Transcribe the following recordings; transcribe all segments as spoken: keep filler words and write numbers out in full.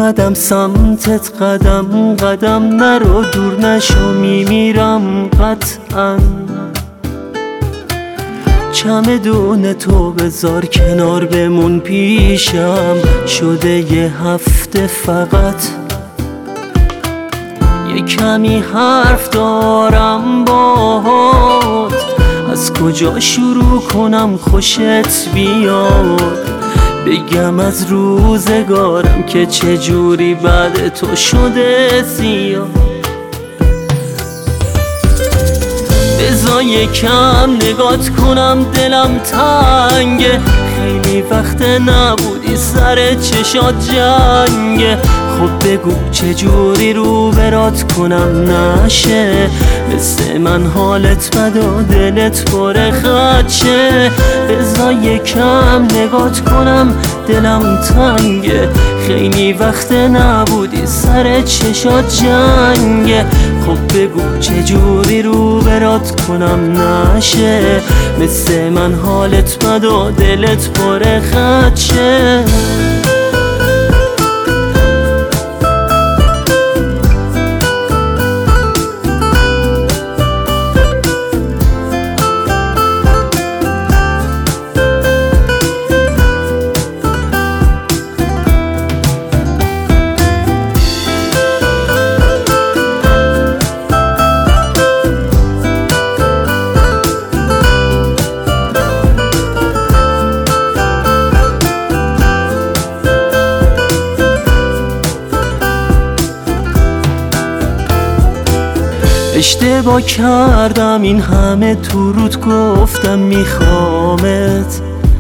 اومدم سمتت قدم قدم نرو دور نشو میمیرم قطعا چمدون تو بذار کنار بمون پیشم شده یه هفته فقط یه کمی حرف دارم باهات از کجا شروع کنم خوشت بیاد بگم از روزگارم که چجوری بعد تو شده زیاد بذار یکم نگات کنم دلم تنگه خیلی وقت نبودی سر چشات جنگه خب بگو چجوری رو برات کنم نشه مثل من حالت بد و دلت پر خدشه بذار یکم نگات کنم دلم تنگه خیلی وقت نبودی سر چشات جنگه خب بگو چجوری رو برات کنم نشه مثل من حالت بد و دلت پر خدشه اشتباه کردم این همه تو رود گفتم میخوامت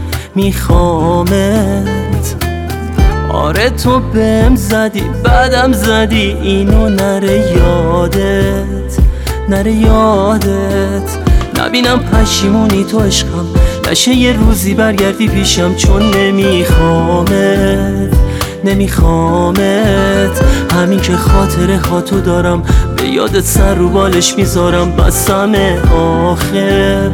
میخوامت آره تو بهم زدی بعدم زدی اینو نره یادت نره یادت نبینم پشیمونی تو عشقم نشه یه روزی برگردی پیشم چون نمیخوامت نمیخوامت همین که خاطره خاطو دارم به یادت سر رو بالش میذارم بسم آخر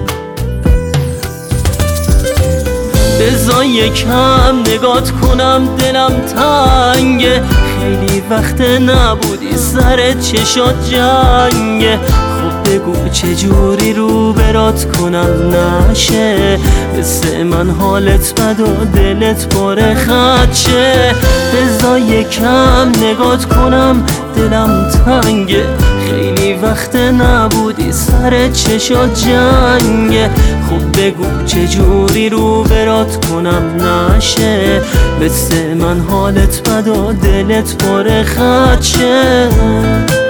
بذار یکم نگات کنم دلم تنگه خیلی وقت نبودی سر چشات جنگه خب بگو چجوری رو برات کنم نشه مثل من حالت بد و دلت پر خدشه بذار یکم نگات کنم دلم تنگه خیلی وقت نبودی سر چشات جنگه خب بگو چجوری رو برات کنم نشه مثل من حالت بد و دلت پر خدشه